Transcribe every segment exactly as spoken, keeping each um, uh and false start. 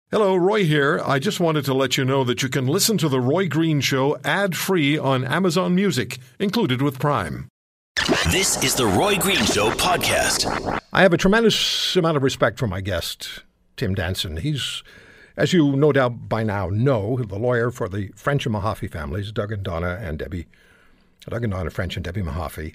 Hello, Roy here. I just wanted to let you know that you can listen to The Roy Green Show ad-free on Amazon Music, included with Prime. This is The Roy Green Show podcast. I have a tremendous amount of respect for my guest, Tim Danson. He's, as you no doubt by now know, the lawyer for the French and Mahaffey families, Doug and Donna and Debbie, Doug and Donna French and Debbie Mahaffey.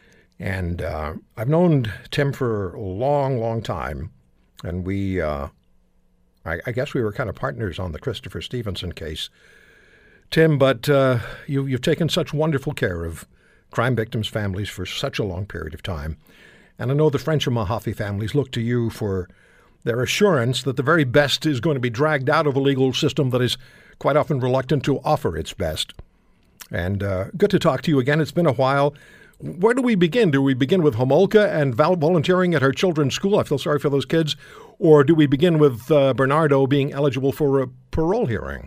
And uh, I've known Tim for a long, long time, and we... Uh, I, I guess we were kind of partners on the Christopher Stevenson case, Tim, but uh, you, you've taken such wonderful care of crime victims' families for such a long period of time. And I know the French and Mahaffey families look to you for their assurance that the very best is going to be dragged out of a legal system that is quite often reluctant to offer its best. And uh, good to talk to you again. It's been a while. Where do we begin? Do we begin with Homolka and val- volunteering at her children's school? I feel sorry for those kids. Or do we begin with uh, Bernardo being eligible for a parole hearing?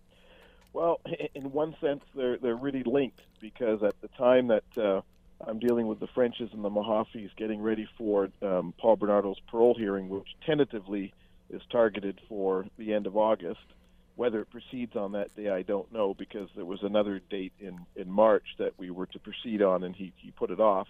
Well, in one sense, they're they're really linked, because at the time that uh, I'm dealing with the Frenches and the Mahaffeys getting ready for um, Paul Bernardo's parole hearing, which tentatively is targeted for the end of August. Whether it proceeds on that day, I don't know, because there was another date in, in March that we were to proceed on, and he, he put it off.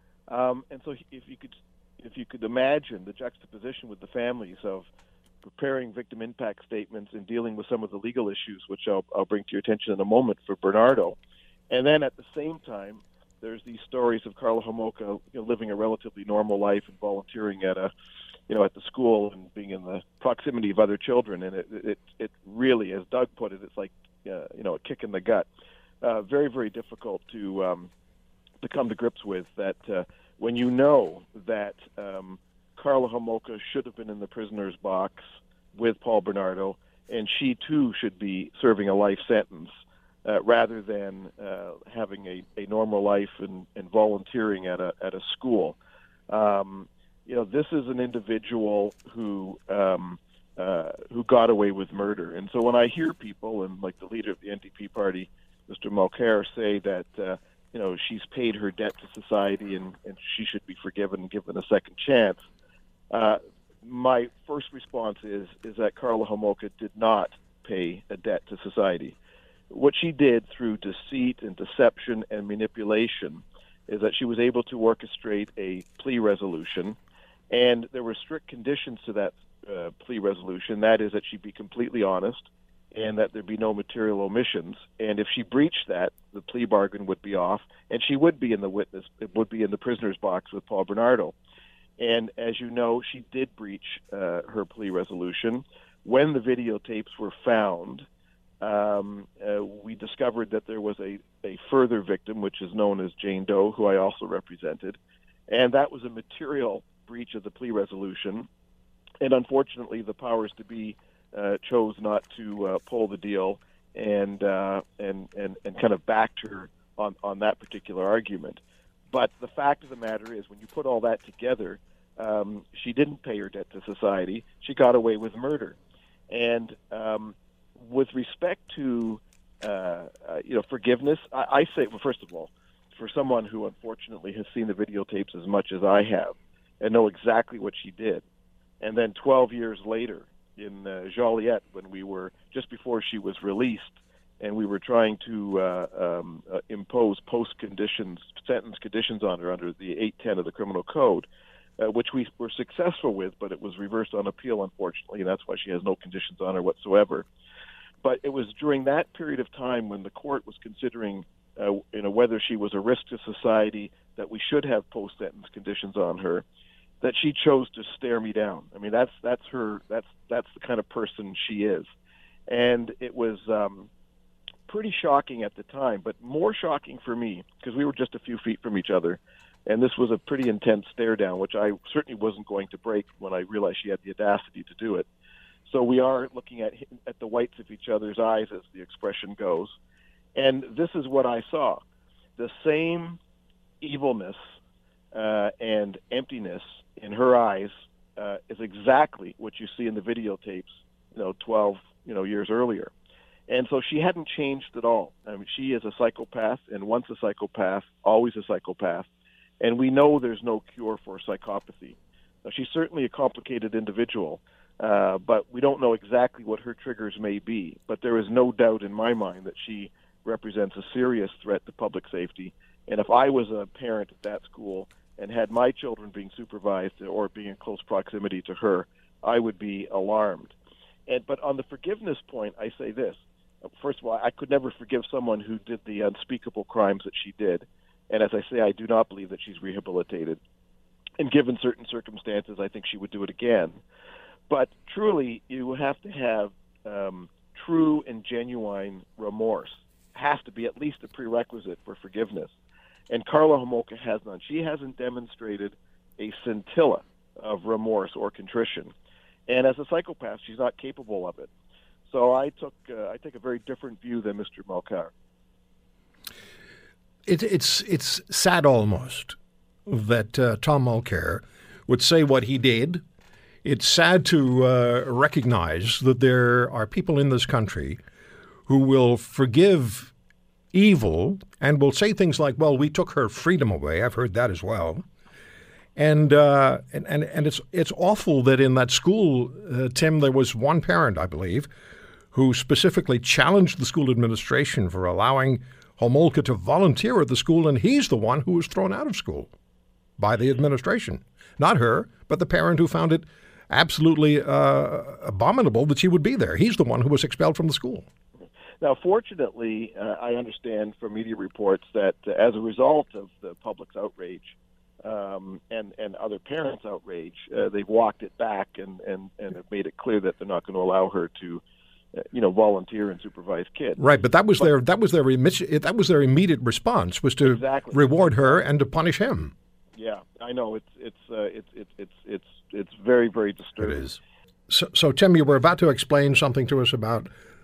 Um, and so if you could if you could imagine the juxtaposition with the families of preparing victim impact statements and dealing with some of the legal issues, which I'll, I'll bring to your attention in a moment for Bernardo. And then at the same time, there's these stories of Karla Homolka, you know, living a relatively normal life and volunteering at a you know, at the school and being in the proximity of other children. And it, it, it really, as Doug put it, it's like, uh, you know, a kick in the gut. Uh, very, very difficult to um, to come to grips with that uh, when you know that um, Karla Homolka should have been in the prisoner's box with Paul Bernardo, and she too should be serving a life sentence uh, rather than uh, having a, a normal life and, and volunteering at a at a school. Um, You know, this is an individual who um, uh, who got away with murder. And so when I hear people, and like the leader of the N D P party, Mister Mulcair, say that, uh, you know, she's paid her debt to society and, and she should be forgiven and given a second chance, uh, my first response is, is that Karla Homolka did not pay a debt to society. What she did through deceit and deception and manipulation is that she was able to orchestrate a plea resolution. And there were strict conditions to that uh, plea resolution. That is that she be completely honest and that there be no material omissions. And if she breached that, the plea bargain would be off, and she would be in the witness, it would be in the prisoner's box with Paul Bernardo. And as you know, she did breach uh, her plea resolution. When the videotapes were found, um, uh, we discovered that there was a, a further victim, which is known as Jane Doe, who I also represented. And that was a material breach of the plea resolution, and unfortunately the powers to be uh, chose not to uh, pull the deal and, uh, and and and kind of backed her on, on that particular argument. But the fact of the matter is, when you put all that together, um, she didn't pay her debt to society. She got away with murder. And um, with respect to uh, uh, you know forgiveness, I, I say, well, first of all, for someone who unfortunately has seen the videotapes as much as I have, and know exactly what she did. And then twelve years later in uh, Joliet, when we were, just before she was released, and we were trying to uh, um, uh, impose post-conditions, sentence conditions on her under the eight ten of the Criminal Code, uh, which we were successful with, but it was reversed on appeal, unfortunately, and that's why she has no conditions on her whatsoever. But it was during that period of time when the court was considering uh, you know, whether she was a risk to society, that we should have post-sentence conditions on her, that she chose to stare me down. I mean, that's that's her. That's that's the kind of person she is, and it was um, pretty shocking at the time. But more shocking for me, because we were just a few feet from each other, and this was a pretty intense stare down, which I certainly wasn't going to break when I realized she had the audacity to do it. So we are looking at at the whites of each other's eyes, as the expression goes, and this is what I saw: the same evilness uh, and emptiness in her eyes uh, is exactly what you see in the videotapes, you know, twelve, you know, years earlier. And so she hadn't changed at all. I mean, she is a psychopath, and once a psychopath, always a psychopath. And we know there's no cure for psychopathy. Now, she's certainly a complicated individual, Uh, but we don't know exactly what her triggers may be. But there is no doubt in my mind that she represents a serious threat to public safety. And if I was a parent at that school and had my children being supervised or being in close proximity to her, I would be alarmed. And but on the forgiveness point, I say this. First of all, I could never forgive someone who did the unspeakable crimes that she did. And as I say, I do not believe that she's rehabilitated. And given certain circumstances, I think she would do it again. But truly, you have to have um, true and genuine remorse. Has to be at least a prerequisite for forgiveness. And Karla Homolka has none. She hasn't demonstrated a scintilla of remorse or contrition. And as a psychopath, she's not capable of it. So I took uh, I take a very different view than Mister Melchior. It, it's it's sad almost that uh, Tom Mulcair would say what he did. It's sad to uh, recognize that there are people in this country who will forgive evil and will say things like, well, we took her freedom away. I've heard that as well. And uh, and, and and it's it's awful that in that school, uh, Tim, there was one parent, I believe, who specifically challenged the school administration for allowing Homolka to volunteer at the school, and he's the one who was thrown out of school by the administration. Not her, but the parent who found it absolutely uh, abominable that she would be there. He's the one who was expelled from the school. Now, fortunately, uh, I understand from media reports that uh, as a result of the public's outrage um, and, and other parents' outrage, uh, they've walked it back and, and, and have made it clear that they're not going to allow her to uh, you know, volunteer and supervise kids. Right, but that was but, their that was their imi- that was their immediate response was to exactly. reward her and to punish him. Yeah, I know it's it's uh, it's it's it's it's it's very very disturbing. It is. So, so Tim, you were about to explain something to us about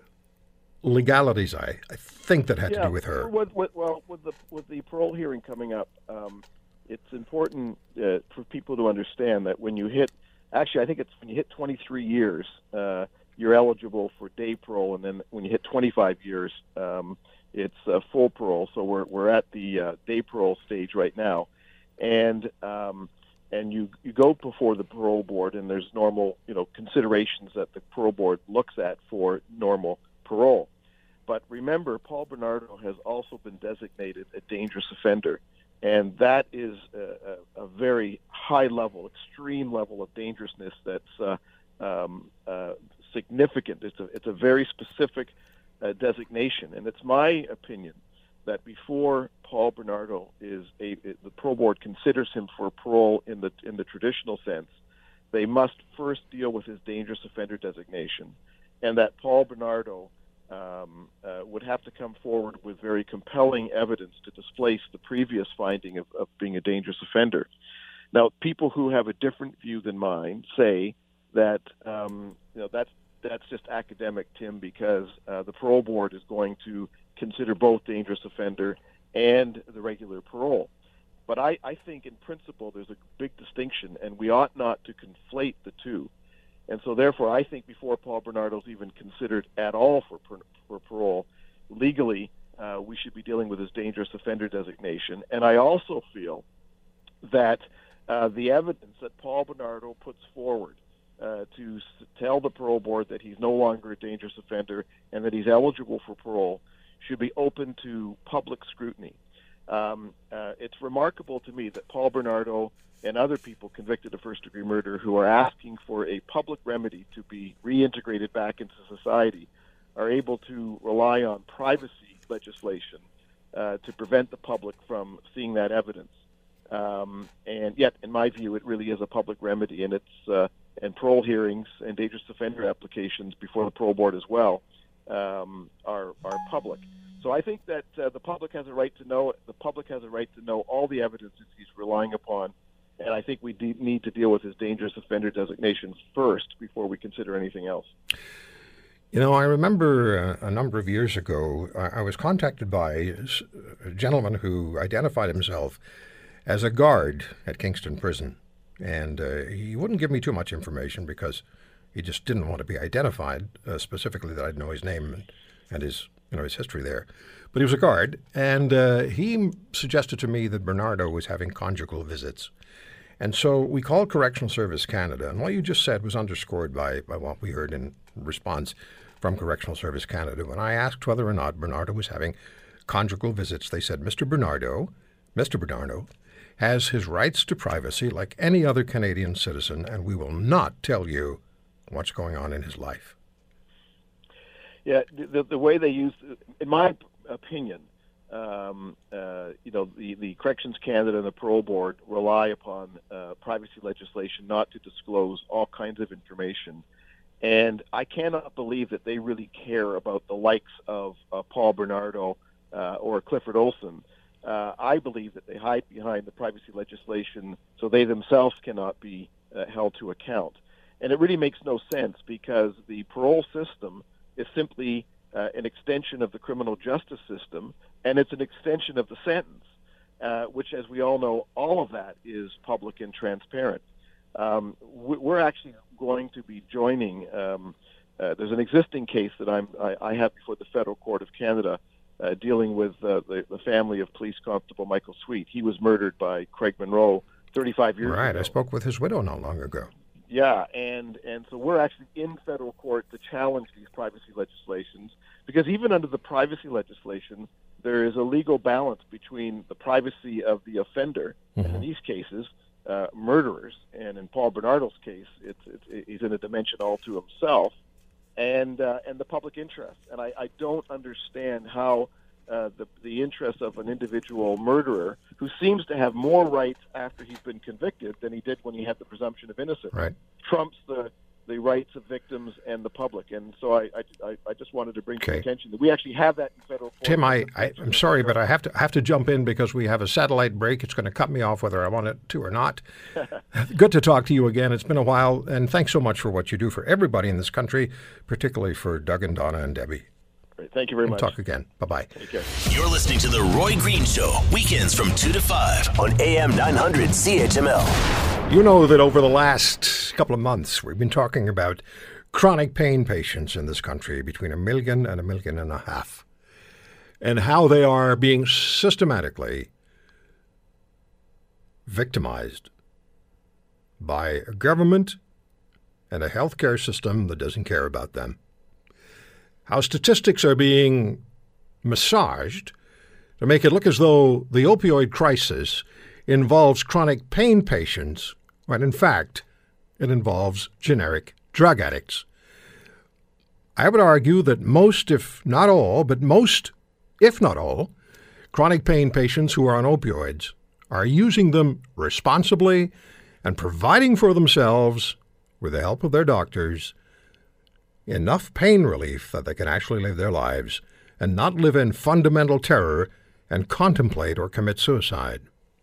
legalities. I, I think that had yeah, to do with her. With, with, well, with the with the parole hearing coming up, um, it's important uh, for people to understand that when you hit, actually, I think it's when you hit twenty-three years, uh, you're eligible for day parole, and then when you hit twenty-five years, um, it's uh, full parole. So we're we're at the uh, day parole stage right now, and um, and you you go before the parole board, and there's normal you know considerations that the parole board looks at for normal parole. But remember, Paul Bernardo has also been designated a dangerous offender, and that is a, a, a very high level, extreme level of dangerousness that's uh, um, uh, significant. It's a, it's a very specific uh, designation, and it's my opinion that before Paul Bernardo is a, the parole board considers him for parole in the in the traditional sense, they must first deal with his dangerous offender designation, and that Paul Bernardo um, uh, would have to come forward with very compelling evidence to displace the previous finding of, of being a dangerous offender. Now, people who have a different view than mine say that um, you know that's that's just academic, Tim, because uh, the parole board is going to consider both dangerous offender and the regular parole. But I, I think in principle there's a big distinction, and we ought not to conflate the two. And so therefore I think before Paul Bernardo's even considered at all for, for parole, legally uh, we should be dealing with his dangerous offender designation. And I also feel that uh, the evidence that Paul Bernardo puts forward uh, to s- tell the parole board that he's no longer a dangerous offender and that he's eligible for parole should be open to public scrutiny. Um, uh, it's remarkable to me that Paul Bernardo and other people convicted of first-degree murder who are asking for a public remedy to be reintegrated back into society are able to rely on privacy legislation uh, to prevent the public from seeing that evidence. Um, and yet, in my view, it really is a public remedy, and it's uh, and parole hearings and dangerous offender applications before the parole board as well um, are are public. So I think that uh, the public has a right to know. The public has a right to know all the evidence that he's relying upon, and I think we de- need to deal with his dangerous offender designation first before we consider anything else. You know, I remember a, a number of years ago, I, I was contacted by a gentleman who identified himself as a guard at Kingston Prison, and uh, he wouldn't give me too much information because he just didn't want to be identified, uh, specifically that I'd know his name and, and his you know, his history there. But he was a guard, and uh, he suggested to me that Bernardo was having conjugal visits. And so we called Correctional Service Canada, and what you just said was underscored by, by what we heard in response from Correctional Service Canada. When I asked whether or not Bernardo was having conjugal visits, they said, Mister Bernardo, Mister Bernardo has his rights to privacy like any other Canadian citizen, and we will not tell you what's going on in his life. Yeah, the, the way they use, in my opinion, um, uh, you know, the, the Corrections Canada and the Parole Board rely upon uh, privacy legislation not to disclose all kinds of information. And I cannot believe that they really care about the likes of uh, Paul Bernardo uh, or Clifford Olson. Uh, I believe that they hide behind the privacy legislation so they themselves cannot be uh, held to account. And it really makes no sense because the parole system is simply uh, an extension of the criminal justice system, and it's an extension of the sentence, uh, which, as we all know, all of that is public and transparent. Um, we're actually going to be joining. Um, uh, there's an existing case that I'm, I, I have before the Federal Court of Canada uh, dealing with uh, the, the family of Police Constable Michael Sweet. He was murdered by Craig Monroe thirty-five years right, ago. I spoke with his widow not long ago. Yeah, and, and so we're actually in federal court to challenge these privacy legislations because even under the privacy legislation, there is a legal balance between the privacy of the offender, mm-hmm. and in these cases, uh, murderers, and in Paul Bernardo's case, it's, it's he's in a dimension all to himself, and uh, and the public interest. And I, I don't understand how uh, the the interest of an individual murderer who seems to have more rights after he's been convicted than he did when he had the presumption of innocence right. trumps the the rights of victims and the public. And so I I, I just wanted to bring to okay. attention that we actually have that in federal court. Tim, I, I, I'm sorry, but I have to have to jump in because we have a satellite break. It's going to cut me off whether I want it to or not. Good to talk to you again. It's been a while, and thanks so much for what you do for everybody in this country, particularly for Doug and Donna and Debbie. Great. Thank you very we'll much. Talk again. Bye-bye. Take care. You're listening to The Roy Green Show, weekends from two to five on A M nine hundred C H M L. You know that over the last couple of months, we've been talking about chronic pain patients in this country, between a million and a million and a half, and how they are being systematically victimized by a government and a healthcare system that doesn't care about them. How statistics are being massaged to make it look as though the opioid crisis involves chronic pain patients, when in fact it involves generic drug addicts. I would argue that most, if not all, but most, if not all, chronic pain patients who are on opioids are using them responsibly and providing for themselves, with the help of their doctors, enough pain relief that they can actually live their lives and not live in fundamental terror and contemplate or commit suicide.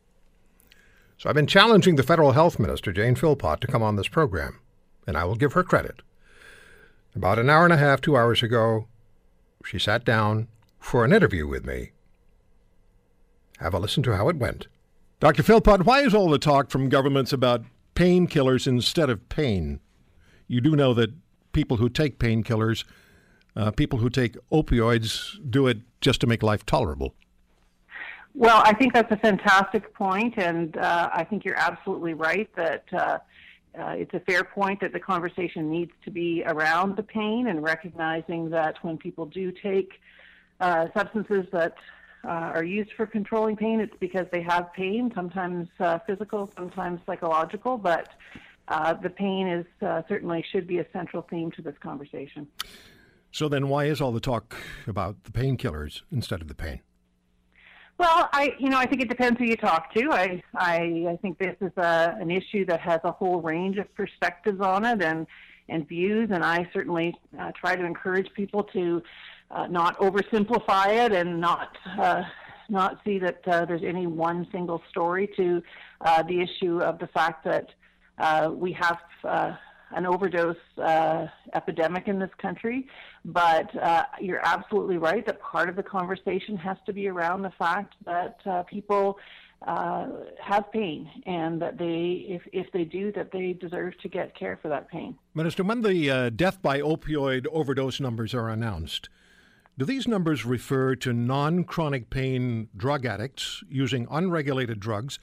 So I've been challenging the Federal Health Minister, Jane Philpott, to come on this program, and I will give her credit. About an hour and a half, two hours ago, she sat down for an interview with me. Have a listen to how it went. Doctor Philpott, why is all the talk from governments about painkillers instead of pain? You do know that people who take painkillers, uh, people who take opioids, do it just to make life tolerable. Well, I think that's a fantastic point, and uh, I think you're absolutely right that uh, uh, it's a fair point that the conversation needs to be around the pain and recognizing that when people do take uh, substances that uh, are used for controlling pain, it's because they have pain, sometimes uh, physical, sometimes psychological, but Uh, the pain is uh, certainly should be a central theme to this conversation. So then why is all the talk about the painkillers instead of the pain? Well, I, you know, I think it depends who you talk to. I, I, I think this is a, an issue that has a whole range of perspectives on it and, and views, and I certainly uh, try to encourage people to uh, not oversimplify it and not uh, not see that uh, there's any one single story to uh, the issue of the fact that Uh, we have uh, an overdose uh, epidemic in this country, but uh, you're absolutely right that part of the conversation has to be around the fact that uh, people uh, have pain and that they, if, if they do, that they deserve to get care for that pain. Minister, when the uh, death by opioid overdose numbers are announced, do these numbers refer to non-chronic pain drug addicts using unregulated drugs,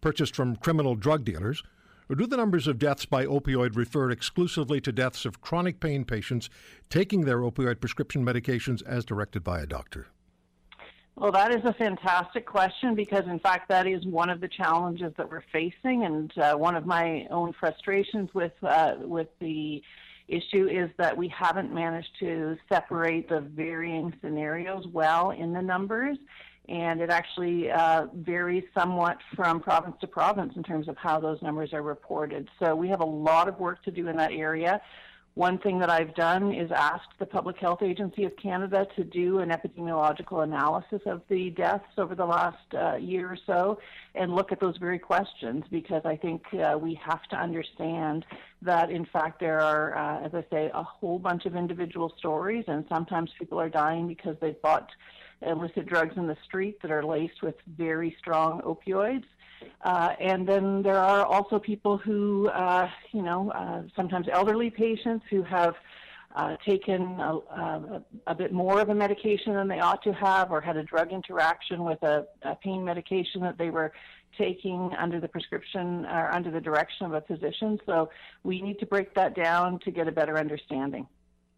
purchased from criminal drug dealers? Or do the numbers of deaths by opioid refer exclusively to deaths of chronic pain patients taking their opioid prescription medications as directed by a doctor? Well, that is a fantastic question because, in fact, that is one of the challenges that we're facing, and uh, one of my own frustrations with uh, with the issue is that we haven't managed to separate the varying scenarios well in the numbers, and it actually uh, varies somewhat from province to province in terms of how those numbers are reported. So we have a lot of work to do in that area. One thing that I've done is asked the Public Health Agency of Canada to do an epidemiological analysis of the deaths over the last uh, year or so and look at those very questions, because I think uh, we have to understand that, in fact, there are, uh, as I say, a whole bunch of individual stories, and sometimes people are dying because they've bought illicit drugs in the street that are laced with very strong opioids. Uh, and then there are also people who, uh, you know, uh, sometimes elderly patients who have uh, taken a, a, a bit more of a medication than they ought to have, or had a drug interaction with a, a pain medication that they were taking under the prescription or under the direction of a physician. So we need to break that down to get a better understanding.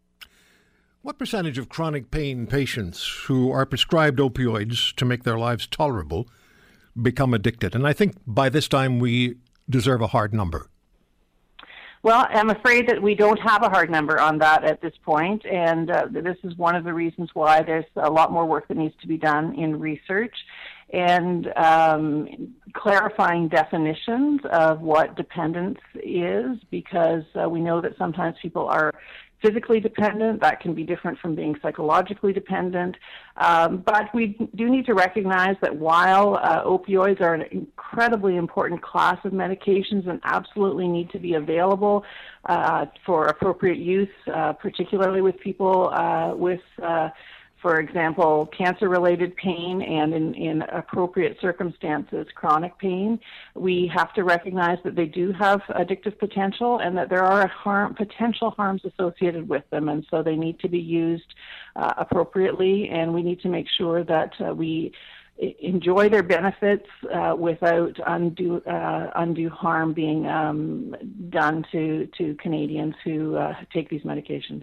What percentage of chronic pain patients who are prescribed opioids to make their lives tolerable become addicted? And I think by this time we deserve a hard number. Well, I'm afraid that we don't have a hard number on that at this point, and uh, this is one of the reasons why there's a lot more work that needs to be done in research and um, clarifying definitions of what dependence is, because uh, we know that sometimes people are physically dependent. That can be different from being psychologically dependent. Um, but we do need to recognize that while uh, opioids are an incredibly important class of medications and absolutely need to be available uh, for appropriate use, uh, particularly with people uh, with uh, for example, cancer-related pain and in, in appropriate circumstances, chronic pain, we have to recognize that they do have addictive potential and that there are harm, potential harms associated with them, and so they need to be used uh, appropriately, and we need to make sure that uh, we enjoy their benefits uh, without undue uh, undue harm being um, done to, to Canadians who uh, take these medications.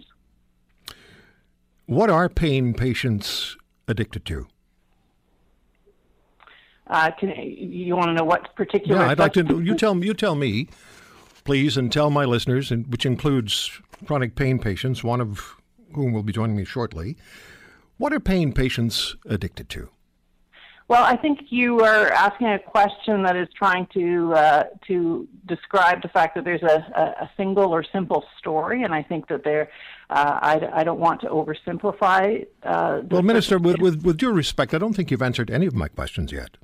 What are pain patients addicted to? Uh, can, you want to know what particular? Yeah, I'd like to. You tell me. You tell me, please, and tell my listeners, and which includes chronic pain patients, one of whom will be joining me shortly. What are pain patients addicted to? Well, I think you are asking a question that is trying to uh, to describe the fact that there's a, a single or simple story, and I think that there, uh, I, I don't want to oversimplify. Uh, well, Minister, with, with with due respect, I don't think you've answered any of my questions yet.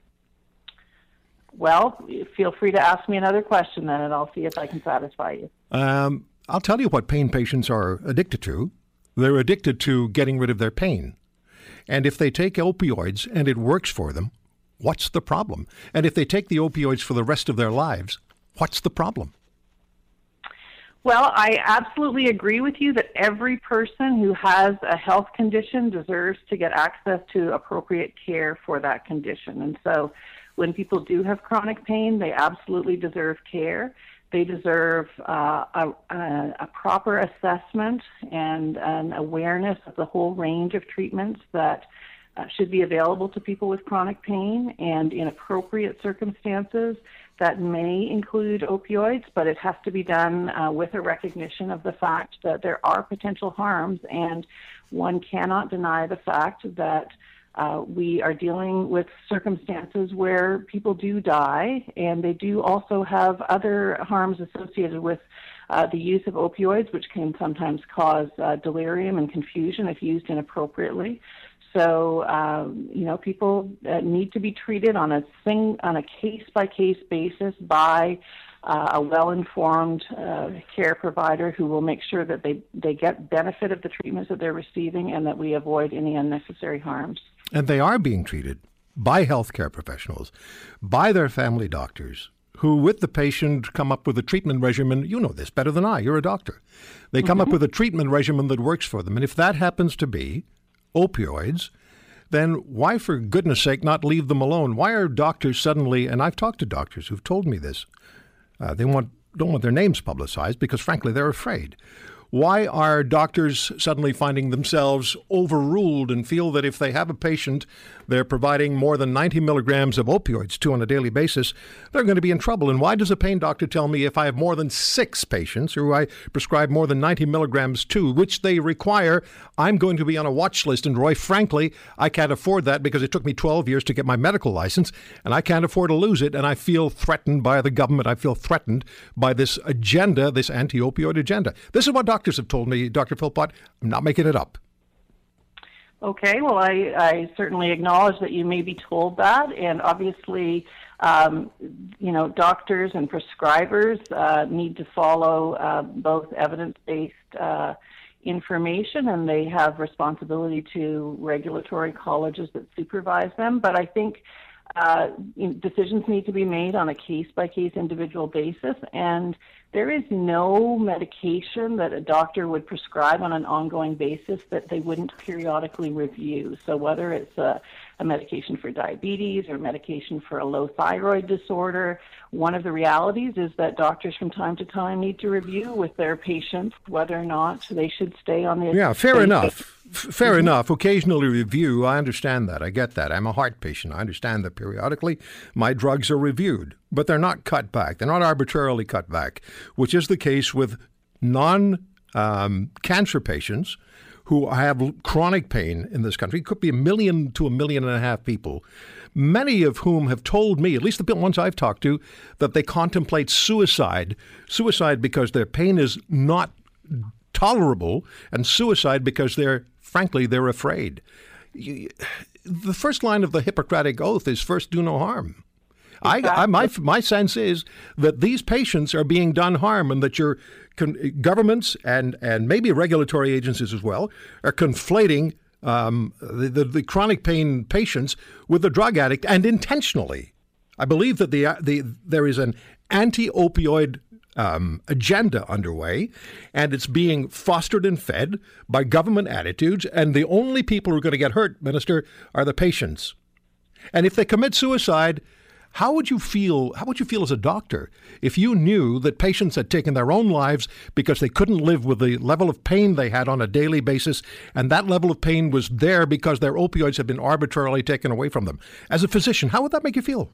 Well, feel free to ask me another question then, and I'll see if I can satisfy you. Um, I'll tell you what pain patients are addicted to. They're addicted to getting rid of their pain. And if they take opioids and it works for them, what's the problem? And if they take the opioids for the rest of their lives, what's the problem? Well, I absolutely agree with you that every person who has a health condition deserves to get access to appropriate care for that condition. And so when people do have chronic pain, they absolutely deserve care. They deserve uh, a, a, a proper assessment and an awareness of the whole range of treatments that uh, should be available to people with chronic pain, and in appropriate circumstances that may include opioids, but it has to be done uh, with a recognition of the fact that there are potential harms, and one cannot deny the fact that Uh, we are dealing with circumstances where people do die, and they do also have other harms associated with uh, the use of opioids, which can sometimes cause uh, delirium and confusion if used inappropriately. So, um, you know, people uh, need to be treated on a thing, on a case-by-case basis by uh, a well-informed uh, care provider who will make sure that they, they get benefit of the treatments that they're receiving and that we avoid any unnecessary harms. And they are being treated by healthcare professionals, by their family doctors, who with the patient come up with a treatment regimen. You know this better than I. You're a doctor. They come mm-hmm. up with a treatment regimen that works for them. And if that happens to be opioids, then why, for goodness sake, not leave them alone? Why are doctors suddenly, and I've talked to doctors who've told me this, uh, they want don't want their names publicized because, frankly, they're afraid. Why are doctors suddenly finding themselves overruled and feel that if they have a patient they're providing more than ninety milligrams of opioids to on a daily basis, they're going to be in trouble? And why does a pain doctor tell me if I have more than six patients who I prescribe more than ninety milligrams to, which they require, I'm going to be on a watch list? And Roy, frankly, I can't afford that because it took me twelve years to get my medical license, and I can't afford to lose it. And I feel threatened by the government. I feel threatened by this agenda, this anti-opioid agenda. This is what doctors have told me, Doctor Philpott. I'm not making it up. Okay, well, I, I certainly acknowledge that you may be told that, and obviously, um, you know, doctors and prescribers uh, need to follow uh, both evidence-based uh, information, and they have responsibility to regulatory colleges that supervise them. But I think uh, decisions need to be made on a case-by-case individual basis, and there is no medication that a doctor would prescribe on an ongoing basis that they wouldn't periodically review. So whether it's a, a medication for diabetes or medication for a low thyroid disorder, one of the realities is that doctors from time to time need to review with their patients whether or not they should stay on the... Yeah, fair enough. F- fair mm-hmm. enough. Occasionally review. I understand that. I get that. I'm a heart patient. I understand that periodically my drugs are reviewed, but they're not cut back. They're not arbitrarily cut back, which is the case with non-cancer um, patients who have chronic pain in this country. It could be a million to a million and a half people, many of whom have told me, at least the ones I've talked to, that they contemplate suicide. Suicide because their pain is not tolerable, and suicide because they're, frankly, they're afraid. You, the first line of the Hippocratic Oath is first do no harm. Exactly. I, I, my my sense is that these patients are being done harm, and that your con- governments and, and maybe regulatory agencies as well are conflating um, the, the, the chronic pain patients with the drug addict, and intentionally. I believe that the the there is an anti-opioid um, agenda underway, and it's being fostered and fed by government attitudes, and the only people who are going to get hurt, Minister, are the patients. And if they commit suicide, How would you feel? How would you feel as a doctor if you knew that patients had taken their own lives because they couldn't live with the level of pain they had on a daily basis, and that level of pain was there because their opioids had been arbitrarily taken away from them? As a physician, how would that make you feel?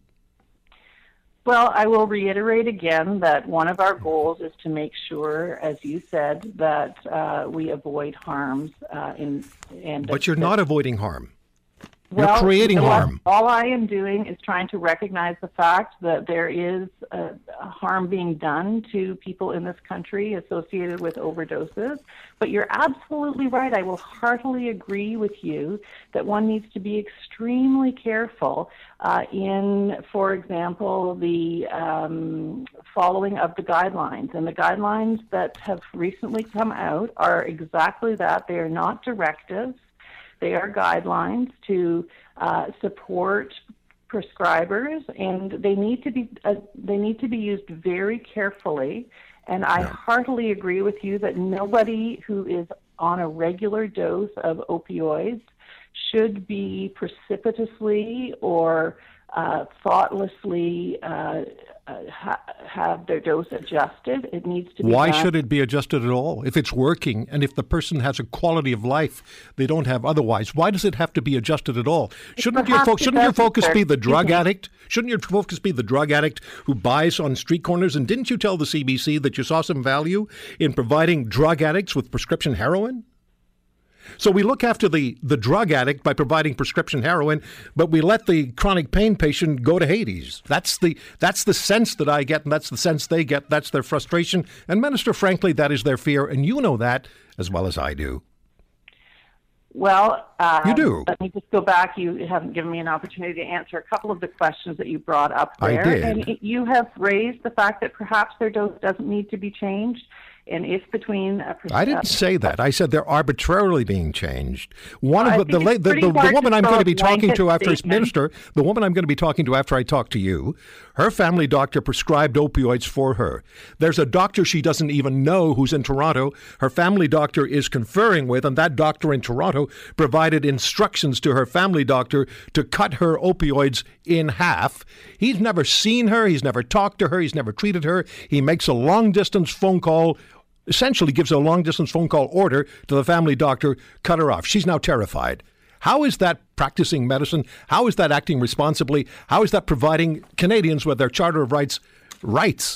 Well, I will reiterate again that one of our goals is to make sure, as you said, that uh, we avoid harms. Uh, in and but you're not avoiding harm. Well, You're creating you know harm. All I am doing is trying to recognize the fact that there is a, a harm being done to people in this country associated with overdoses. But you're absolutely right. I will heartily agree with you that one needs to be extremely careful uh, in, for example, the um, following of the guidelines. And the guidelines that have recently come out are exactly that. They are not directives. They are guidelines to uh, support prescribers, and they need to be uh, they need to be used very carefully. And I yeah. heartily agree with you that nobody who is on a regular dose of opioids should be precipitously or uh, thoughtlessly uh, uh, ha- have their dose adjusted. It needs to be Why done. should it be adjusted at all? If it's working and if the person has a quality of life they don't have otherwise, why does it have to be adjusted at all? Shouldn't your, fo- shouldn't your focus be the drug addict? Shouldn't your focus be the drug addict who buys on street corners? And didn't you tell the C B C that you saw some value in providing drug addicts with prescription heroin? So we look after the, the drug addict by providing prescription heroin, but we let the chronic pain patient go to Hades. That's the that's the sense that I get, and that's the sense they get. That's their frustration. And, Minister, frankly, that is their fear, and you know that as well as I do. Well, um, you do. Let me just go back. You haven't given me an opportunity to answer a couple of the questions that you brought up there. I did. And you have raised the fact that perhaps their dose doesn't need to be changed. And if between a pres- I didn't say that. I said they're arbitrarily being changed. One well, of the the, the, the, the woman I'm going to be talking to after statement. Minister, the woman I'm going to be talking to after I talk to you, Her family doctor prescribed opioids for her. There's a doctor she doesn't even know who's in Toronto. Her family doctor is conferring with, and that doctor in Toronto provided instructions to her family doctor to cut her opioids in half. He's never seen her. He's never talked to her. He's never treated her. He makes a long-distance phone call, essentially gives a long-distance phone call order to the family doctor, cut her off. She's now terrified. How is that practicing medicine? How is that acting responsibly? How is that providing Canadians with their Charter of Rights rights?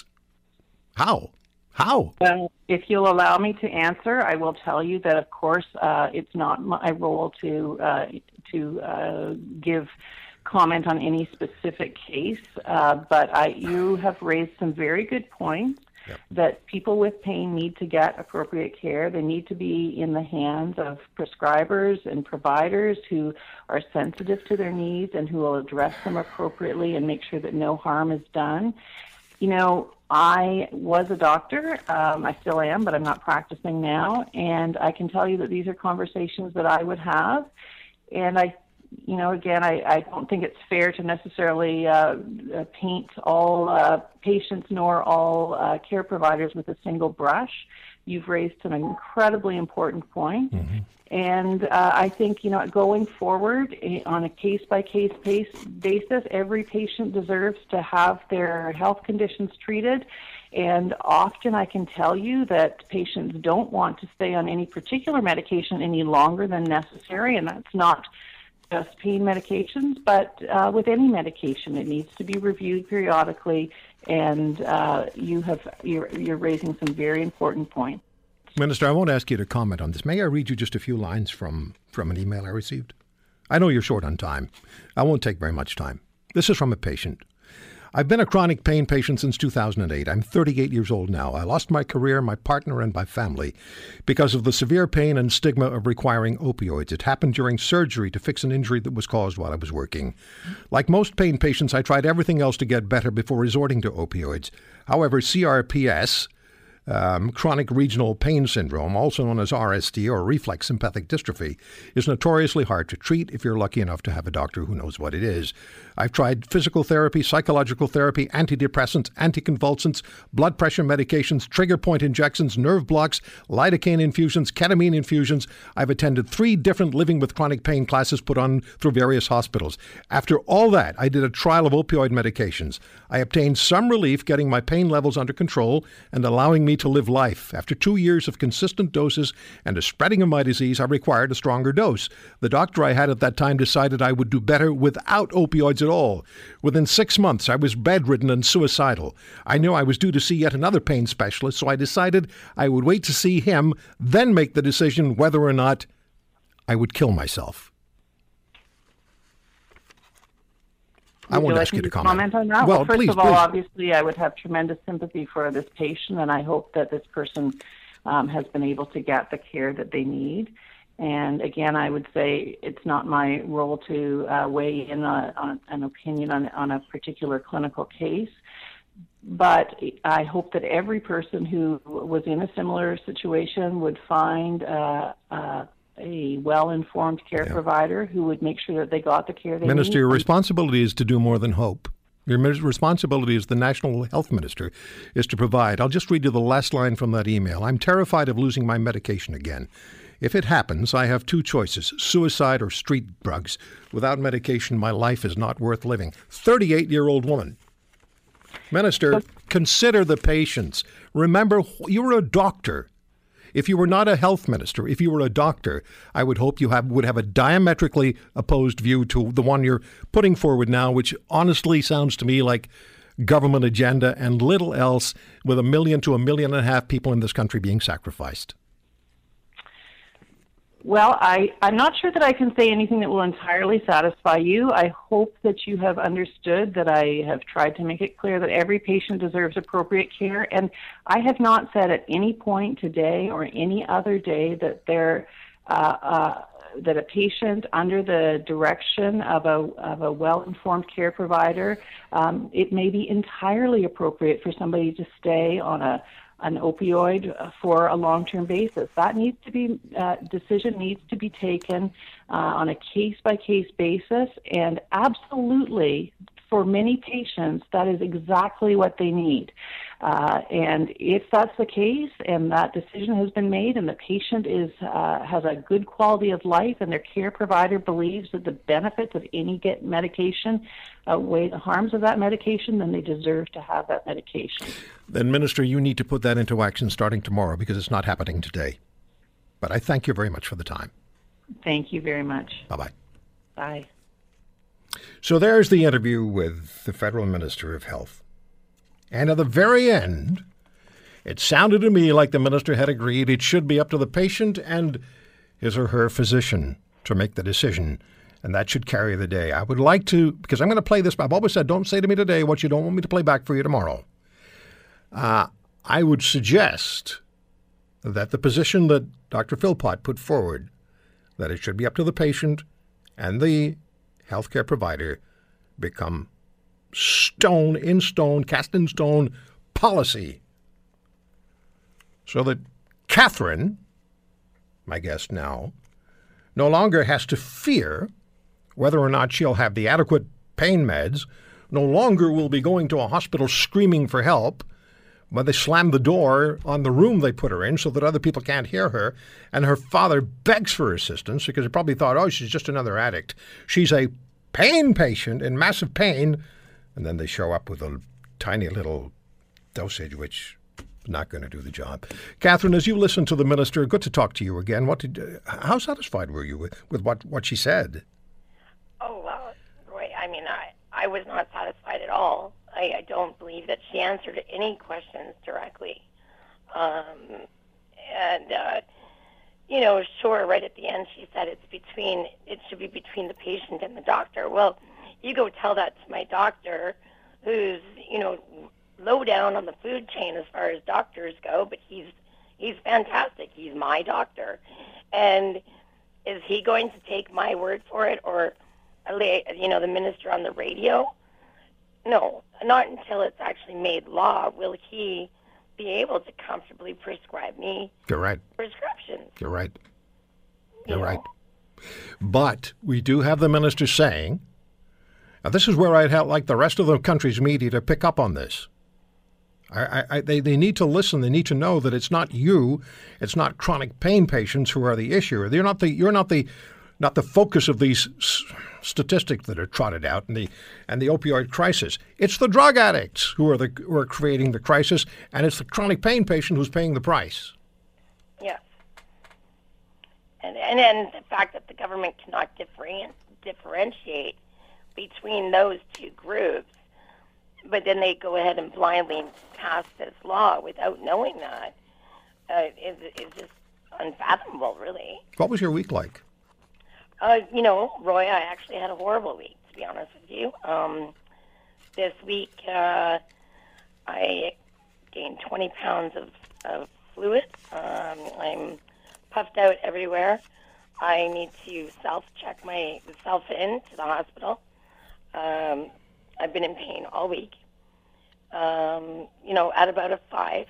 How? How? Well, if you'll allow me to answer, I will tell you that, of course, uh, it's not my role to uh, to uh, give comment on any specific case, uh, but I, you have raised some very good points. Yep. That people with pain need to get appropriate care. They need to be in the hands of prescribers and providers who are sensitive to their needs and who will address them appropriately and make sure that no harm is done. You know, I was a doctor. Um, I still am, but I'm not practicing now. And I can tell you that these are conversations that I would have. And I You know, again, I, I don't think it's fair to necessarily uh, paint all uh, patients nor all uh, care providers with a single brush. You've raised some incredibly important points. Mm-hmm. And uh, I think, you know, going forward on a case-by-case basis, every patient deserves to have their health conditions treated. And often I can tell you that patients don't want to stay on any particular medication any longer than necessary, and that's not just pain medications, but uh, with any medication, it needs to be reviewed periodically, and uh, you have you're, you're raising some very important points. Minister, I won't ask you to comment on this. May I read you just a few lines from, from an email I received? I know you're short on time. I won't take very much time. This is from a patient. I've been a chronic pain patient since two thousand eight. I'm thirty-eight years old now. I lost my career, my partner, and my family because of the severe pain and stigma of requiring opioids. It happened during surgery to fix an injury that was caused while I was working. Like most pain patients, I tried everything else to get better before resorting to opioids. However, C R P S, Um, chronic regional pain syndrome, also known as R S D or reflex sympathetic dystrophy, is notoriously hard to treat if you're lucky enough to have a doctor who knows what it is. I've tried physical therapy, psychological therapy, antidepressants, anticonvulsants, blood pressure medications, trigger point injections, nerve blocks, lidocaine infusions, ketamine infusions. I've attended three different living with chronic pain classes put on through various hospitals. After all that, I did a trial of opioid medications. I obtained some relief getting my pain levels under control and allowing me to live life. After two years of consistent doses and a spreading of my disease, I required a stronger dose. The doctor I had at that time decided I would do better without opioids at all. Within six months, I was bedridden and suicidal. I knew I was due to see yet another pain specialist, so I decided I would wait to see him, then make the decision whether or not I would kill myself. I won't ask you to comment. comment on that. Well, well first please, of all, please. obviously, I would have tremendous sympathy for this patient, and I hope that this person um, has been able to get the care that they need. And again, I would say it's not my role to uh, weigh in on, on an opinion on, on a particular clinical case. But I hope that every person who was in a similar situation would find uh, uh, a well-informed care yeah. provider who would make sure that they got the care they Minister, need. your responsibility is to do more than hope. Your responsibility as the National Health Minister is to provide. I'll just read you the last line from that email. I'm terrified of losing my medication again. If it happens, I have two choices, suicide or street drugs. Without medication, my life is not worth living. thirty-eight-year-old woman. Minister, consider the patients. Remember, you're a doctor. If you were not a health minister, if you were a doctor, I would hope you have, would have a diametrically opposed view to the one you're putting forward now, which honestly sounds to me like government agenda and little else, with a million to a million and a half people in this country being sacrificed. Well, I, I'm not sure that I can say anything that will entirely satisfy you. I hope that you have understood that I have tried to make it clear that every patient deserves appropriate care. And I have not said at any point today or any other day that there, uh, uh, that a patient under the direction of a, of a well-informed care provider, um, it may be entirely appropriate for somebody to stay on a an opioid for a long-term basis. That needs to be, uh, decision needs to be taken uh, on a case-by-case basis, and absolutely for many patients, that is exactly what they need. Uh, and if that's the case and that decision has been made and the patient is uh, has a good quality of life and their care provider believes that the benefits of any get medication outweigh the harms of that medication, then they deserve to have that medication. Then, Minister, you need to put that into action starting tomorrow because it's not happening today. But I thank you very much for the time. Thank you very much. Bye-bye. Bye. So there's the interview with the Federal Minister of Health. And at the very end, it sounded to me like the minister had agreed it should be up to the patient and his or her physician to make the decision, and that should carry the day. I would like to, because I'm going to play this, I've always said, don't say to me today what you don't want me to play back for you tomorrow. Uh, I would suggest that the position that Doctor Philpott put forward, that it should be up to the patient and the healthcare provider, become stone in stone, cast in stone policy, so that Catherine, my guest now, no longer has to fear whether or not she'll have the adequate pain meds, no longer will be going to a hospital screaming for help when they slam the door on the room they put her in so that other people can't hear her, and her father begs for assistance because he probably thought, oh, she's just another addict. She's a pain patient in massive pain. And then they show up with a tiny little dosage, which is not going to do the job. Catherine, as you listen to the minister, good to talk to you again. What did? How satisfied were you with, with what, what she said? Oh, well, Roy, I mean, I, I was not satisfied at all. I, I don't believe that she answered any questions directly. Um, and, uh, you know, sure, right at the end she said it's between, it should be between the patient and the doctor. Well, you go tell that to my doctor, who's, you know, low down on the food chain as far as doctors go, but he's he's fantastic. He's my doctor. And is he going to take my word for it, or, you know, the minister on the radio? No, not until it's actually made law will he be able to comfortably prescribe me You're right. prescriptions. You're right. You're You know? right. But we do have the minister saying, now this is where I'd like the rest of the country's media to pick up on this. I, I, they, they need to listen. They need to know that it's not you, it's not chronic pain patients who are the issue. They're not the, you're not the, not the focus of these s- statistics that are trotted out and the and the opioid crisis. It's the drug addicts who are the who are creating the crisis, and it's the chronic pain patient who's paying the price. Yes. And and, and the fact that the government cannot different, differentiate between those two groups, but then they go ahead and blindly pass this law without knowing that, uh, is, is just unfathomable, really. What was your week like? Uh, you know, Roy, I actually had a horrible week, to be honest with you. Um, this week, uh, I gained twenty pounds of, of fluid. Um, I'm puffed out everywhere. I need to self-check myself in to the hospital. Um, I've been in pain all week, um, you know, at about a five.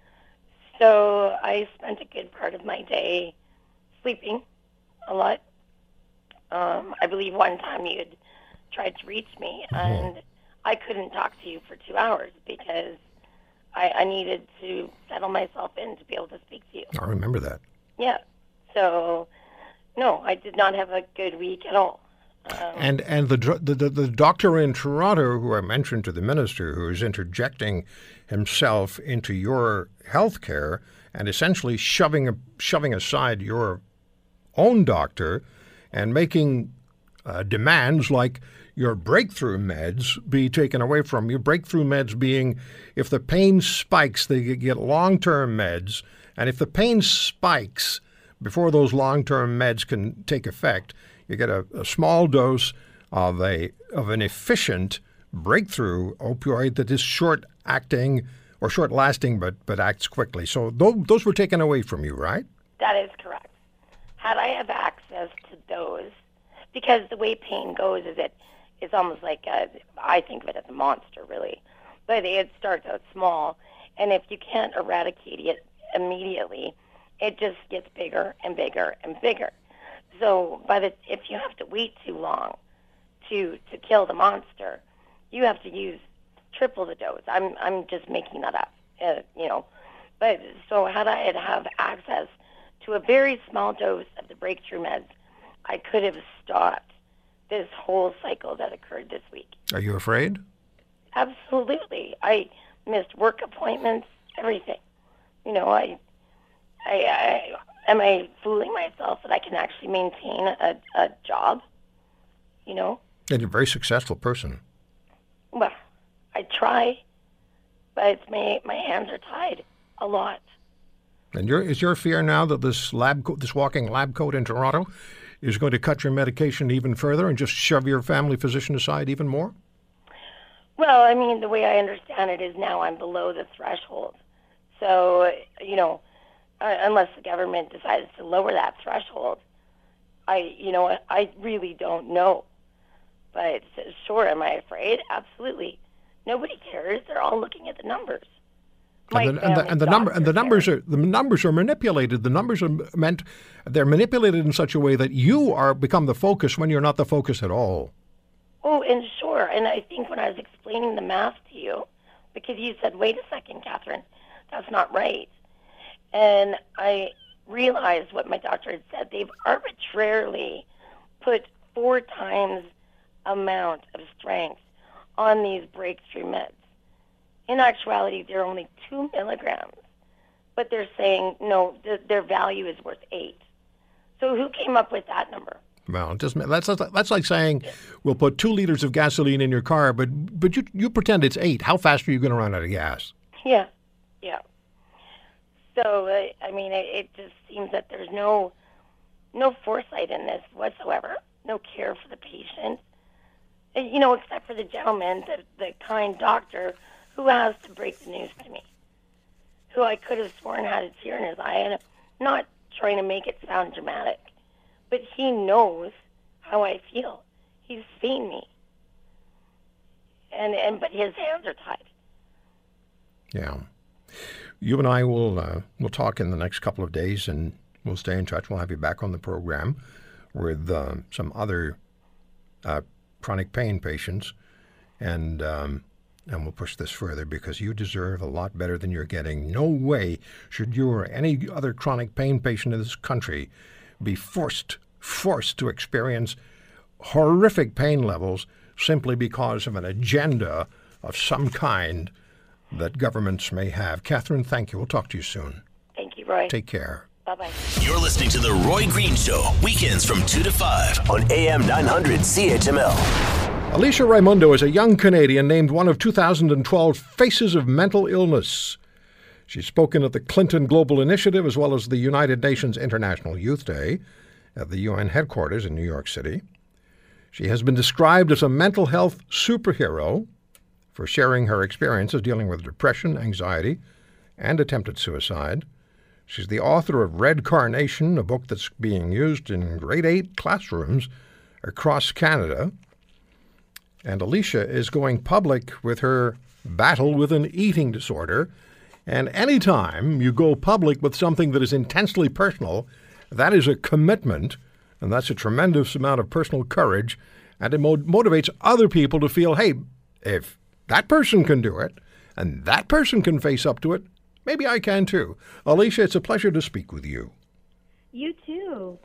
So I spent a good part of my day sleeping a lot. Um, I believe one time you had tried to reach me, and I couldn't talk to you for two hours because I, I needed to settle myself in to be able to speak to you. I remember that. Yeah. So, no, I did not have a good week at all. Um, And and the, dr- the the the doctor in Toronto who I mentioned to the minister, who is interjecting himself into your health care and essentially shoving shoving aside your own doctor and making uh, demands like your breakthrough meds be taken away from you. Breakthrough meds being, if the pain spikes, they get long-term meds, and if the pain spikes before those long-term meds can take effect, you get a, a small dose of a of an efficient breakthrough opioid that is short-acting or short-lasting, but but acts quickly. So th- those were taken away from you, right? That is correct. Had I have access to those, because the way pain goes is it it's almost like a, I think of it as a monster, really. But it starts out small, and if you can't eradicate it immediately, it just gets bigger and bigger and bigger. So by the if you have to wait too long to to kill the monster, you have to use triple the dose. I'm I'm just making that up, uh, you know. But so had I had have access to a very small dose of the breakthrough meds, I could have stopped this whole cycle that occurred this week. Are you afraid? Absolutely. I missed work appointments, everything. You know, I, I, I am I fooling myself that I can actually maintain a, a job? You know? And you're a very successful person. Well, I try, but it's my my hands are tied a lot. And your, is your fear now that this lab co- this walking lab coat in Toronto is going to cut your medication even further and just shove your family physician aside even more? Well, I mean, the way I understand it is now I'm below the threshold. So, you know, uh, unless the government decides to lower that threshold, I, you know, I really don't know. But sure, am I afraid? Absolutely. Nobody cares. They're all looking at the numbers. My And the, and the, and the number and the numbers are the numbers are manipulated. The numbers are meant they're manipulated in such a way that you are become the focus when you're not the focus at all. Oh, and sure. And I think when I was explaining the math to you, because you said, "Wait a second, Catherine, that's not right," and I realized what my doctor had said. They've arbitrarily put four times amount of strength on these breakthrough meds. In actuality, they're only two milligrams, but they're saying, no, th- their value is worth eight. So who came up with that number? Well, it doesn't, that's that's like saying we'll put two liters of gasoline in your car, but but you you pretend it's eight. How fast are you going to run out of gas? Yeah, yeah. So uh, I mean, it, it just seems that there's no no foresight in this whatsoever. No care for the patient. Uh, You know, except for the gentleman, the the kind doctor who has to break the news to me, who I could have sworn had a tear in his eye, and I'm not trying to make it sound dramatic, but he knows how I feel. He's seen me, and and but his hands are tied. Yeah. You and I will uh, we'll talk in the next couple of days, and we'll stay in touch. We'll have you back on the program with uh, some other uh, chronic pain patients, and um, and we'll push this further because you deserve a lot better than you're getting. No way should you or any other chronic pain patient in this country be forced forced to experience horrific pain levels simply because of an agenda of some kind that governments may have. Catherine, thank you. We'll talk to you soon. Thank you, Roy. Take care. Bye-bye. You're listening to The Roy Green Show, weekends from two to five on A M nine hundred C H M L. Alicia Raimundo is a young Canadian named one of two thousand twelve Faces of Mental Illness. She's spoken at the Clinton Global Initiative as well as the United Nations International Youth Day at the U N headquarters in New York City. She has been described as a mental health superhero for sharing her experiences dealing with depression, anxiety, and attempted suicide. She's the author of Red Carnation, a book that's being used in grade eight classrooms across Canada. And Alicia is going public with her battle with an eating disorder. And anytime you go public with something that is intensely personal, that is a commitment, and that's a tremendous amount of personal courage, and it mo- motivates other people to feel, hey, if that person can do it, and that person can face up to it, maybe I can too. Alicia, it's a pleasure to speak with you. You too.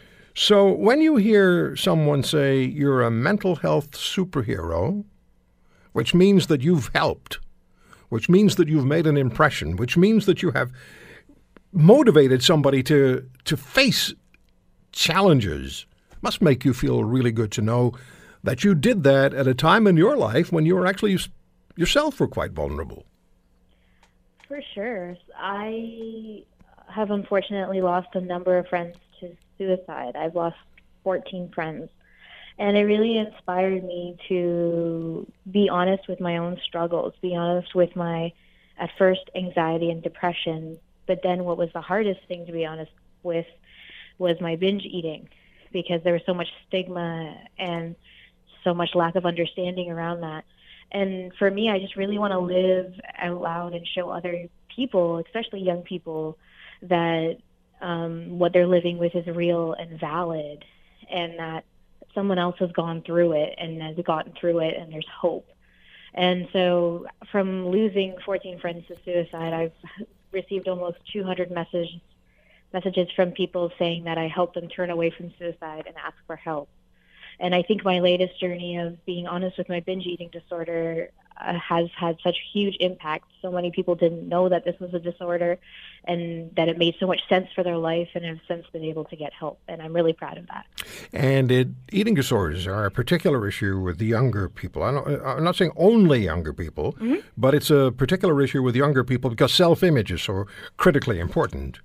So when you hear someone say you're a mental health superhero, which means that you've helped, which means that you've made an impression, which means that you have motivated somebody to to face challenges, must make you feel really good to know that you did that at a time in your life when you were actually yourself were quite vulnerable. For sure. I have unfortunately lost a number of friends to suicide. I've lost fourteen friends. And it really inspired me to be honest with my own struggles, be honest with my, at first, anxiety and depression. But then what was the hardest thing to be honest with was my binge eating, because there was so much stigma and so much lack of understanding around that. And for me, I just really want to live out loud and show other people, especially young people, that um, what they're living with is real and valid, and that someone else has gone through it and has gotten through it, and there's hope. And so from losing fourteen friends to suicide, I've received almost two hundred messages messages from people saying that I helped them turn away from suicide and ask for help. And I think my latest journey of being honest with my binge eating disorder uh, has had such huge impact. So many people didn't know that this was a disorder and that it made so much sense for their life, and have since been able to get help. And I'm really proud of that. And it, eating disorders are a particular issue with the younger people. I don't, I'm not saying only younger people, mm-hmm. but it's a particular issue with younger people because self-image is so critically important.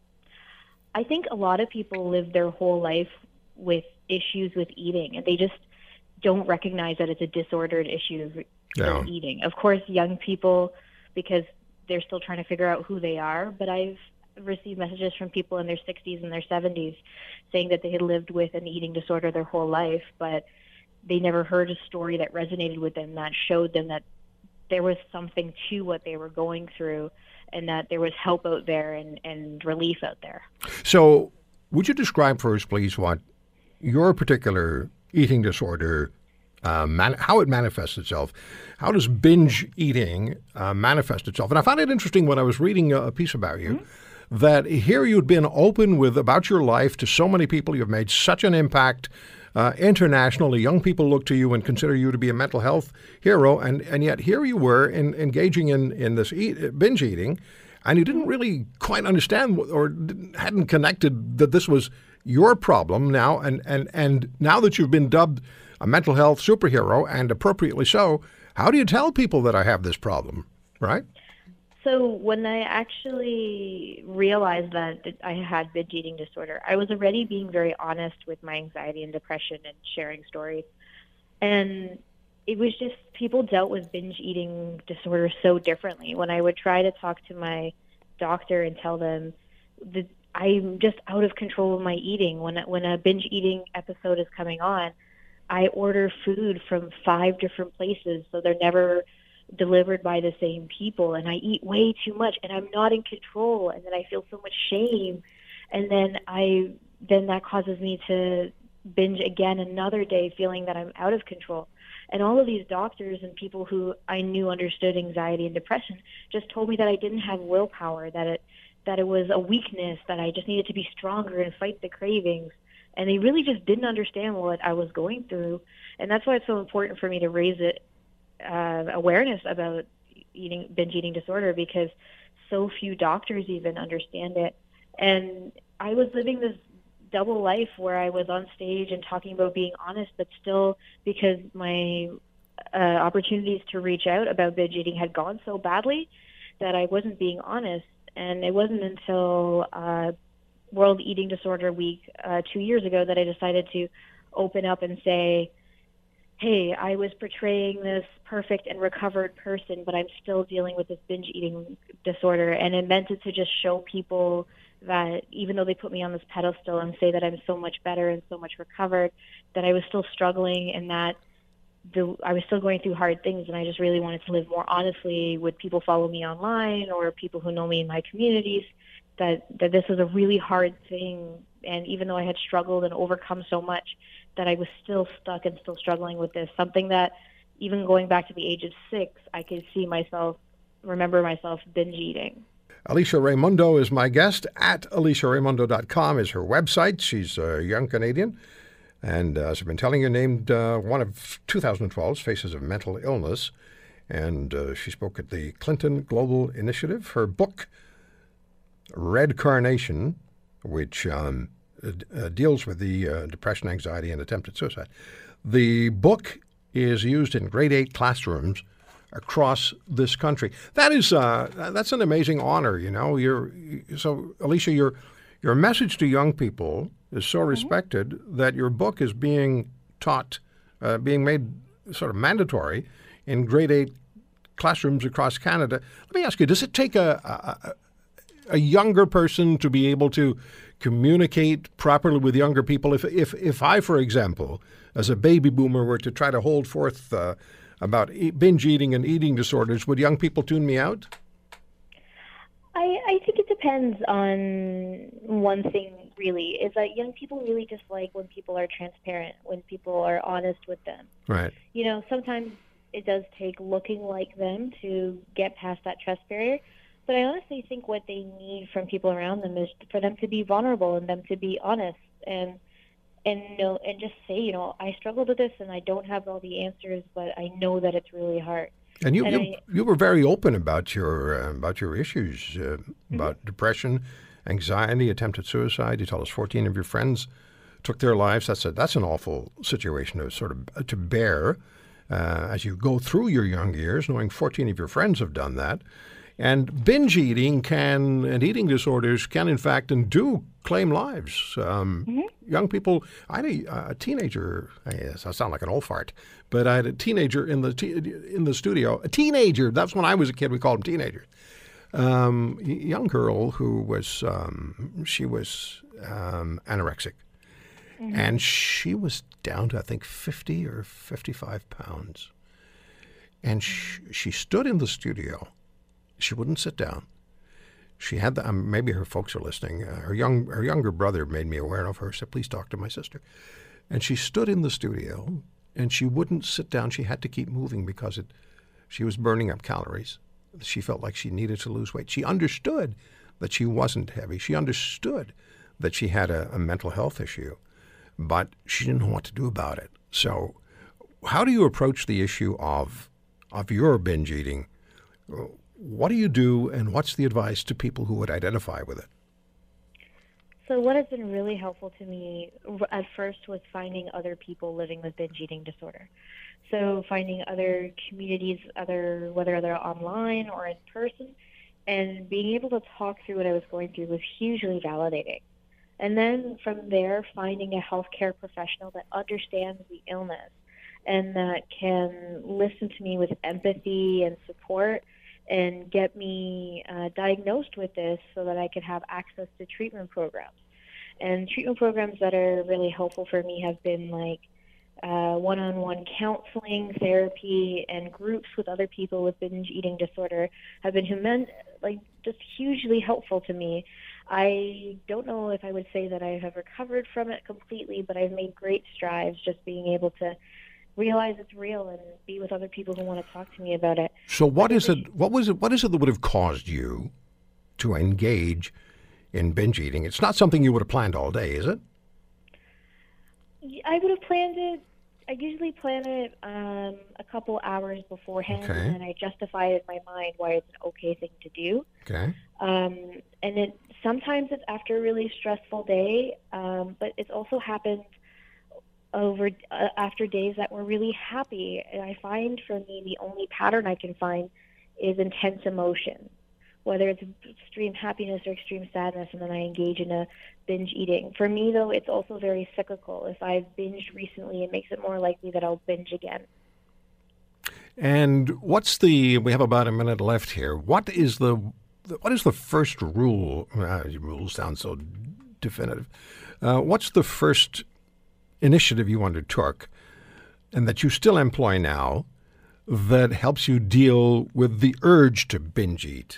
I think a lot of people live their whole life with issues with eating, and they just don't recognize that it's a disordered issue of yeah. eating. Of course, young people, because they're still trying to figure out who they are, but I've received messages from people in their sixties and their seventies saying that they had lived with an eating disorder their whole life, but they never heard a story that resonated with them, that showed them that there was something to what they were going through, and that there was help out there and, and relief out there. So would you describe for us, please, what your particular eating disorder, uh, man- how it manifests itself? How does binge eating uh, manifest itself? And I found it interesting when I was reading a piece about you, mm-hmm. that here you'd been open with about your life to so many people. You've made such an impact uh, internationally. Young people look to you and consider you to be a mental health hero. And, and yet here you were in, engaging in, in this eat, binge eating, and you didn't really quite understand or hadn't connected that this was your problem now. And, and, and now that you've been dubbed a mental health superhero, and appropriately so, how do you tell people that I have this problem, right? So when I actually realized that I had binge eating disorder, I was already being very honest with my anxiety and depression and sharing stories. And it was just, people dealt with binge eating disorder so differently. When I would try to talk to my doctor and tell them that I'm just out of control of my eating, when when a binge eating episode is coming on, I order food from five different places, so they're never delivered by the same people, and I eat way too much, and I'm not in control, and then I feel so much shame, and then I then that causes me to binge again another day, feeling that I'm out of control. And all of these doctors and people who I knew understood anxiety and depression just told me that I didn't have willpower, that it that it was a weakness, that I just needed to be stronger and fight the cravings. And they really just didn't understand what I was going through. And that's why it's so important for me to raise it, uh, awareness about eating binge eating disorder, because so few doctors even understand it. And I was living this double life where I was on stage and talking about being honest, but still, because my uh, opportunities to reach out about binge eating had gone so badly, that I wasn't being honest. And it wasn't until uh, World Eating Disorder Week uh, two years ago that I decided to open up and say, hey, I was portraying this perfect and recovered person, but I'm still dealing with this binge eating disorder. And it meant it to just show people that even though they put me on this pedestal and say that I'm so much better and so much recovered, that I was still struggling, and that the, I was still going through hard things. And I just really wanted to live more honestly with people follow me online or people who know me in my communities, that, that this was a really hard thing. And even though I had struggled and overcome so much, that I was still stuck and still struggling with this, something that even going back to the age of six, I could see myself, remember myself binge eating. Alicia Raymundo is my guest. At alicia raymundo dot com is her website. She's a young Canadian, and uh, as I've been telling you, named uh, one of twenty twelve's Faces of Mental Illness. And uh, she spoke at the Clinton Global Initiative. Her book, Red Carnation, which um, uh, deals with the uh, depression, anxiety, and attempted suicide. The book is used in grade eight classrooms across this country. That is uh, that's an amazing honor. You know, you're so Alicia, your your message to young people is so respected mm-hmm. that your book is being taught, uh, being made sort of mandatory in grade eight classrooms across Canada. Let me ask you: does it take a a, a younger person to be able to communicate properly with younger people? If if if I, for example, as a baby boomer, were to try to hold forth uh, about e- binge eating and eating disorders, would young people tune me out? I, I think it depends on one thing, really, is that young people really dislike when people are transparent, when people are honest with them. Right. You know, sometimes it does take looking like them to get past that trust barrier. But I honestly think what they need from people around them is for them to be vulnerable and them to be honest and and know and just say, you know, I struggled with this and I don't have all the answers, but I know that it's really hard. And you and you, I, you were very open about your uh, about your issues, uh, about mm-hmm. depression, anxiety, attempted suicide. You told us fourteen of your friends took their lives. That's a that's an awful situation to sort of to bear uh, as you go through your young years, knowing fourteen of your friends have done that. And binge eating can, and eating disorders can, in fact, and do claim lives. Um, mm-hmm. Young people, I had a, a teenager, yes, I sound like an old fart, but I had a teenager in the t- in the studio, a teenager, that's when I was a kid, we called them teenagers. Um, a young girl who was, um, she was um, anorexic. Mm-hmm. And she was down to, I think, fifty or fifty-five pounds. And she, she stood in the studio. She wouldn't sit down. She had the, um, maybe her folks are listening. Uh, her young, her younger brother made me aware of her, said, please talk to my sister. And she stood in the studio, and she wouldn't sit down. She had to keep moving because it, she was burning up calories. She felt like she needed to lose weight. She understood that she wasn't heavy. She understood that she had a, a mental health issue, but she didn't know what to do about it. So how do you approach the issue of, of your binge eating? What do you do, and what's the advice to people who would identify with it? So what has been really helpful to me at first was finding other people living with binge eating disorder. So finding other communities, other whether they're online or in person, and being able to talk through what I was going through was hugely validating. And then from there, finding a healthcare professional that understands the illness and that can listen to me with empathy and support and get me uh, diagnosed with this so that I could have access to treatment programs. And treatment programs that are really helpful for me have been like uh, one-on-one counseling, therapy, and groups with other people with binge eating disorder have been human, like just hugely helpful to me. I don't know if I would say that I have recovered from it completely, but I've made great strides just being able to realize it's real and be with other people who want to talk to me about it. So what is it, what was it, what is it that would have caused you to engage in binge eating? It's not something you would have planned all day, is it? I would have planned it, I usually plan it um, a couple hours beforehand, okay. and I justify it in my mind why it's an okay thing to do. Okay. Um, and it, sometimes it's after a really stressful day, um, but it's also happened over uh, after days that were really happy. And I find for me the only pattern I can find is intense emotion, whether it's extreme happiness or extreme sadness, and then I engage in a binge eating. For me, though, it's also very cyclical. If I've binged recently, it makes it more likely that I'll binge again. And what's the, we have about a minute left here, what is the, what is the first rule, uh, rules sound so definitive, uh, what's the first initiative you undertook and that you still employ now that helps you deal with the urge to binge eat?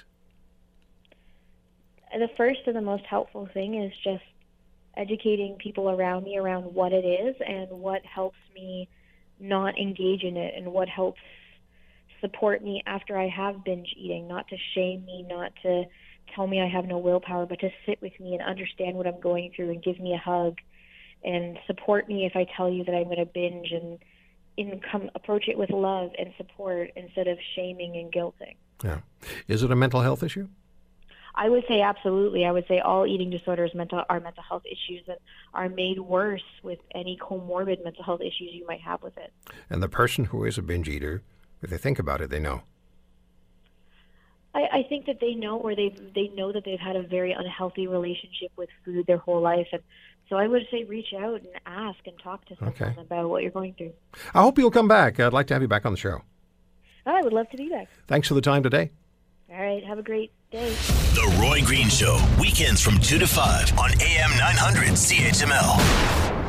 The first and the most helpful thing is just educating people around me around what it is and what helps me not engage in it and what helps support me after I have binge eating, not to shame me, not to tell me I have no willpower, but to sit with me and understand what I'm going through and give me a hug and support me if I tell you that I'm going to binge, and in come approach it with love and support instead of shaming and guilting. Yeah. Is it a mental health issue? I would say absolutely. I would say all eating disorders mental, are mental health issues and are made worse with any comorbid mental health issues you might have with it. And the person who is a binge eater, if they think about it, they know. I, I think that they know, or they they know that they've had a very unhealthy relationship with food their whole life. And so I would say reach out and ask and talk to someone okay. about what you're going through. I hope you'll come back. I'd like to have you back on the show. I would love to be back. Thanks for the time today. All right. Have a great day. The Roy Green Show, weekends from two to five on A M nine hundred C H M L.